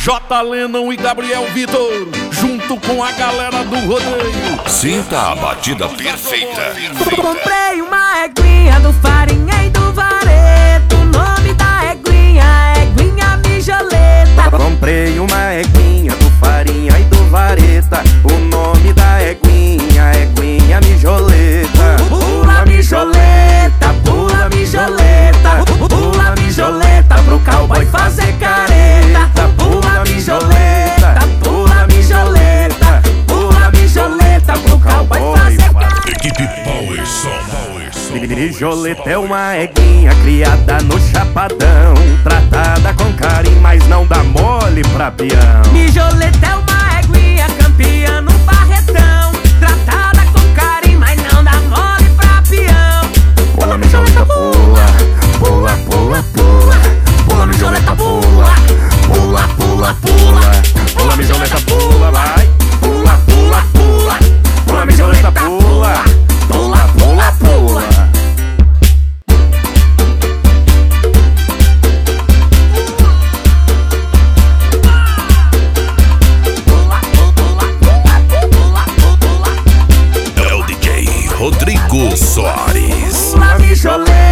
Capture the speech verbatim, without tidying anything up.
J. Lennon e Gabriel Vitor, junto com a galera do rodeio. Sinta a batida perfeita. Comprei uma eguinha do Farinha e do Vareto. O nome da eguinha é Eguinha Mijoleta. Comprei uma eguinha do Farinha e do Vareta. O nome da eguinha é Eguinha Mijoleta. Pula mijoleta, pula mijoleta, pula mijoleta pro cowboy fazer careta. Pula mijoleta, pula mijoleta, pula mijoleta pro cowboy fazer careta. Equipe Power Som. Mijoleta é uma eguinha criada no Chapadão, tratada com carinho, mas não dá mole pra peão. Mijoleta é uma eguinha campeã no Barretão, tratada com carinho, mas não dá mole pra peão. Pula mijoleta, pula, pula, pula, pula. Pula mijoleta, pula, pula, pula, pula. Pula mijoleta, pula, vai. Pula, pula, pula. Pula mijoleta, pula, pula, pula, pula. É o D J Rodrigo Soares. Pula mijoleta.